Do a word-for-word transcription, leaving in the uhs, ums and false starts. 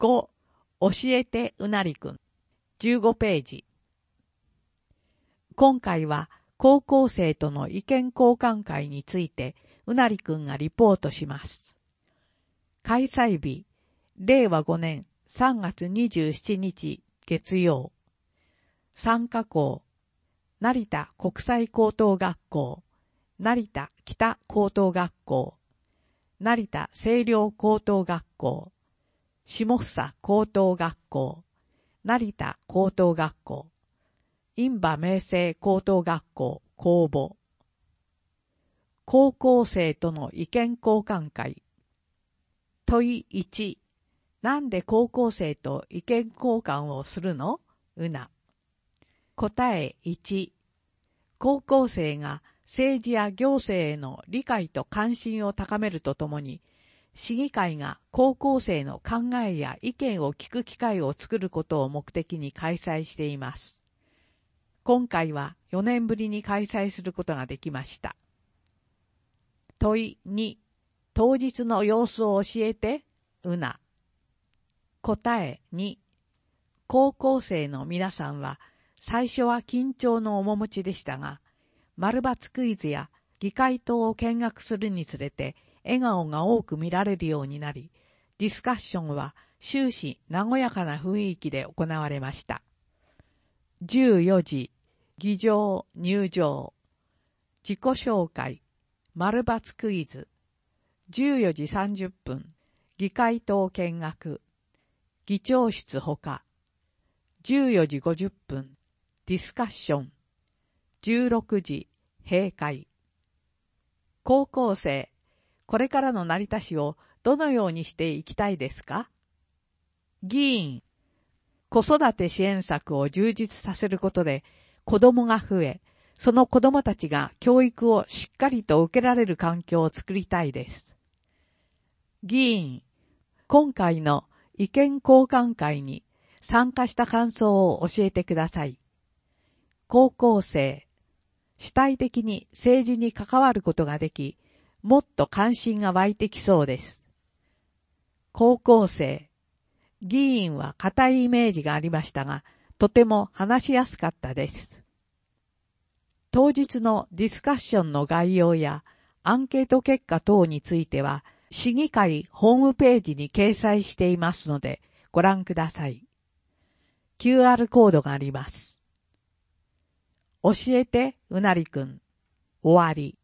ご、教えてうなりくん。じゅうごページ。今回は高校生との意見交換会についてうなりくんがリポートします。開催日、れいわごねんさんがつにじゅうしちにち月曜。参加校、成田国際高等学校、成田北高等学校、成田清涼高等学校、下総高等学校、成田高等学校、印旛明星高等学校公募。高校生との意見交換会。問いいち、なんで高校生と意見交換をするの？うな。答えいち、高校生が政治や行政への理解と関心を高めるとともに、市議会が高校生の考えや意見を聞く機会を作ることを目的に開催しています。今回はよねんぶりに開催することができました。問いに、当日の様子を教えて、うな。答えに、高校生の皆さんは最初は緊張の面持ちでしたが、丸抜クイズや議会棟を見学するにつれて笑顔が多く見られるようになり、ディスカッションは終始和やかな雰囲気で行われました。じゅうよじ、議場入場、自己紹介、丸抜クイズ、じゅうよじさんじゅっぷん、議会棟見学、議長室ほか、じゅうよじごじゅっぷん、ディスカッション、じゅうろくじ、閉会。高校生、これからの成田市をどのようにしていきたいですか？議員、子育て支援策を充実させることで子供が増え、その子供たちが教育をしっかりと受けられる環境を作りたいです。議員、今回の意見交換会に参加した感想を教えてください。高校生、主体的に政治に関わることができ、もっと関心が湧いてきそうです。高校生、議員は固いイメージがありましたが、とても話しやすかったです。当日のディスカッションの概要やアンケート結果等については、市議会ホームページに掲載していますので、ご覧ください。キューアール コードがあります。教えてうなりくん。終わり。